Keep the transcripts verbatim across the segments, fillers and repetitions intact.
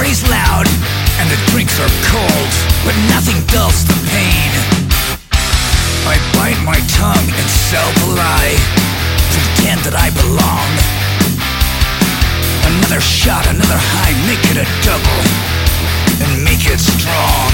party's loud and the drinks are cold, but nothing dulls the pain. I bite my tongue and self-lie, pretend that I belong. Another shot, another high, make it a double, and make it strong.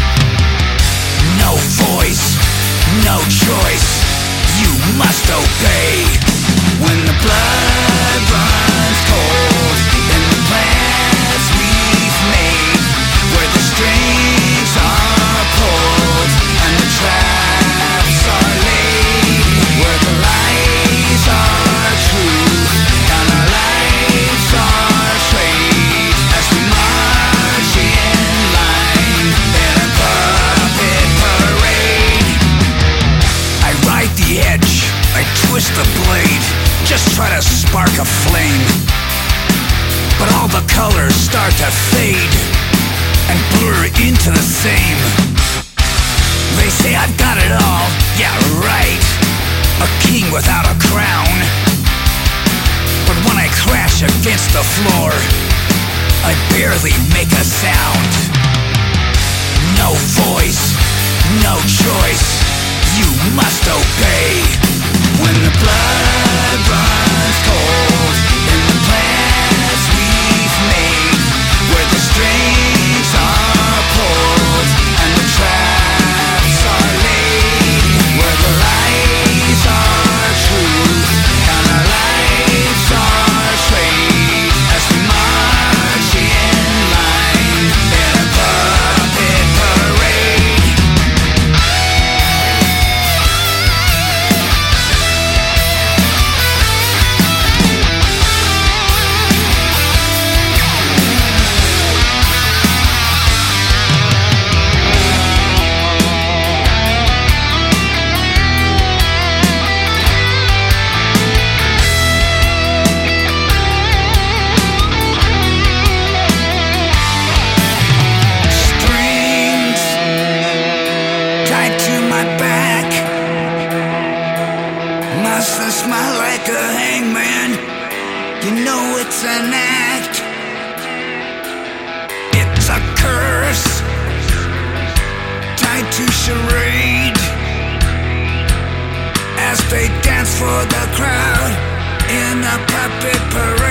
No voice, no choice, you must obey. When the blood runs cold in the plans we've made, where the strings are pulled and the traps are laid, where the lies are truth and our lives are trade, as we march in line in a puppet parade. I ride the edge, I twist the blade, just try to spark a flame, but all the colors start to fade and blur into the same. They say I've got it all, yeah right, a king without a crown. But when I crash against the floor, I barely make a sound. No voice, no choice, you must obey. When the blood runs cold in the plans we've made, where the strings are pulled and the traps are laid, where the lies are truth and our lives are trade, as we march in line in a puppet parade. Must I smile like a hangman? You know it's an act. It's a curse tied to charade, as they dance for the crowd in a puppet parade.